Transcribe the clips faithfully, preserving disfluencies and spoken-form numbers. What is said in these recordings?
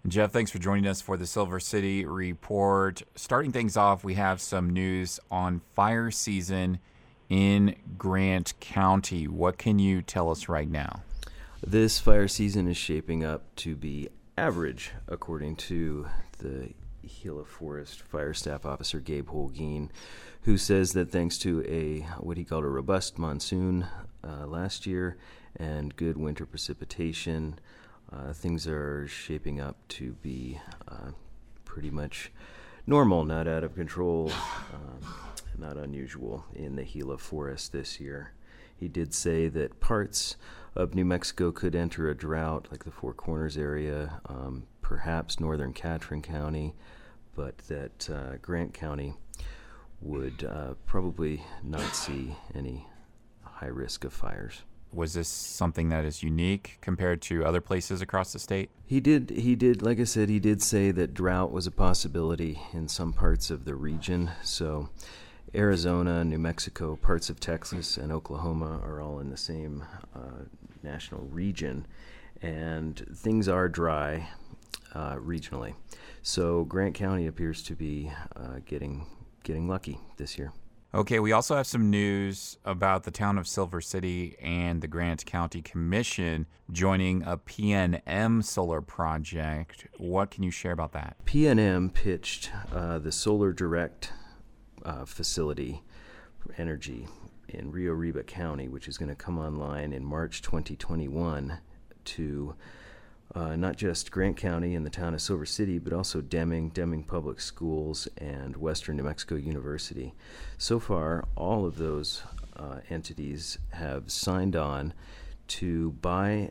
Jeff, thanks for joining us for the Silver City Report. Starting things off, we have some news on fire season in Grant County. What can you tell us right now? This fire season is shaping up to be average, according to the Gila Forest Fire Staff Officer Gabe Holguin, who says that thanks to a what he called a robust monsoon uh, last year and good winter precipitation, uh, things are shaping up to be uh, pretty much normal, not out of control, um, not unusual in the Gila Forest this year. He did say that parts of New Mexico could enter a drought, like the Four Corners area, um, perhaps northern Catron County, but that uh, Grant County would uh, probably not see any high risk of fires. Was this something that is unique compared to other places across the state? He did, he did, like I said, he did say that drought was a possibility in some parts of the region. So Arizona, New Mexico, parts of Texas, and Oklahoma are all in the same uh, national region, and things are dry uh, regionally. So Grant County appears to be uh, getting getting lucky this year. Okay, we also have some news about the town of Silver City and the Grant County Commission joining a P N M solar project. What can you share about that? P N M pitched uh, the Solar Direct uh, facility for energy in Rio Arriba County, which is going to come online in March twenty twenty-one, to uh, not just Grant County and the town of Silver City, but also Deming, Deming Public Schools, and Western New Mexico University. So far, all of those uh, entities have signed on to buy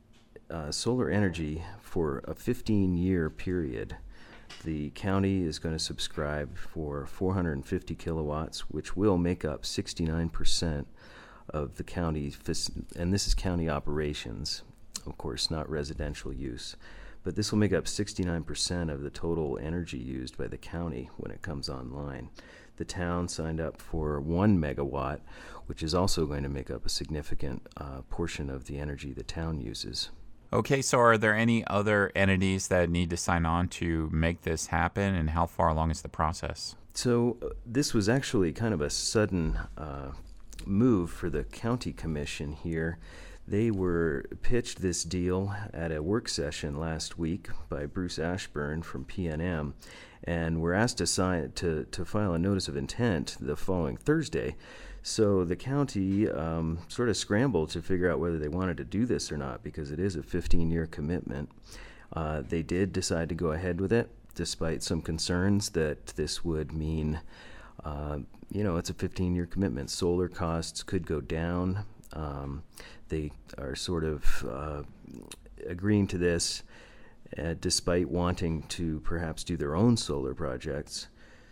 uh, solar energy for a fifteen-year period. The county is going to subscribe for four hundred fifty kilowatts, which will make up sixty-nine percent of the county, and this is county operations, of course, not residential use. But this will make up sixty-nine percent of the total energy used by the county when it comes online. The town signed up for one megawatt, which is also going to make up a significant uh, portion of the energy the town uses. Okay, so are there any other entities that need to sign on to make this happen, and how far along is the process? So uh, this was actually kind of a sudden uh, move for the county commission here. They were pitched this deal at a work session last week by Bruce Ashburn from P N M, and were asked to sign to, to file a notice of intent the following Thursday. So the county um, sort of scrambled to figure out whether they wanted to do this or not, because it is a fifteen-year commitment. Uh, they did decide to go ahead with it, despite some concerns that this would mean, uh, you know, it's a fifteen-year commitment. Solar costs could go down. Um, they are sort of uh, agreeing to this uh, despite wanting to perhaps do their own solar projects.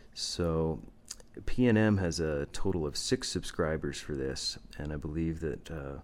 So P N M has a total of six subscribers for this, and I believe that uh,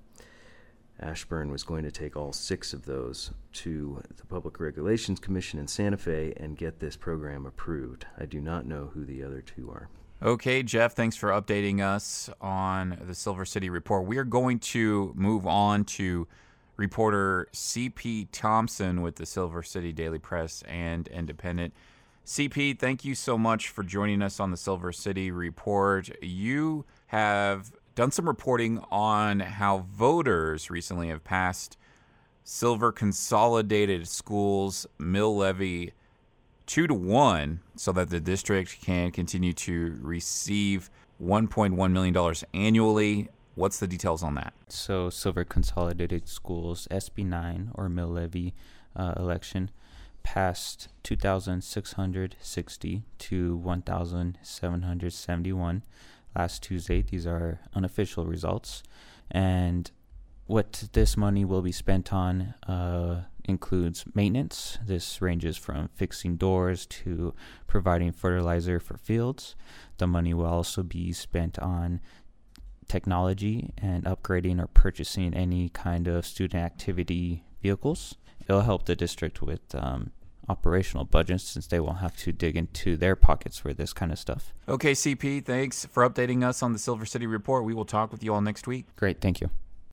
Ashburn was going to take all six of those to the Public Regulations Commission in Santa Fe and get this program approved. I do not know who the other two are. Okay, Jeff, thanks for updating us on the Silver City Report. We are going to move on to reporter C P Thompson with the Silver City Daily Press and Independent. C P, thank you so much for joining us on the Silver City Report. You have done some reporting on how voters recently have passed Silver Consolidated Schools mill levy two to one so that the district can continue to receive one point one million dollars annually. What's the details on that? So Silver Consolidated Schools S B nine or mill levy uh, election passed two thousand six hundred sixty to one thousand seven hundred seventy-one last Tuesday. These are unofficial results. And what this money will be spent on uh, includes maintenance. This ranges from fixing doors to providing fertilizer for fields. The money will also be spent on technology and upgrading or purchasing any kind of student activity vehicles. It'll help the district with um, operational budgets, since they won't have to dig into their pockets for this kind of stuff. Okay, C P, thanks for updating us on the Silver City Report. We will talk with you all next week. Great, thank you.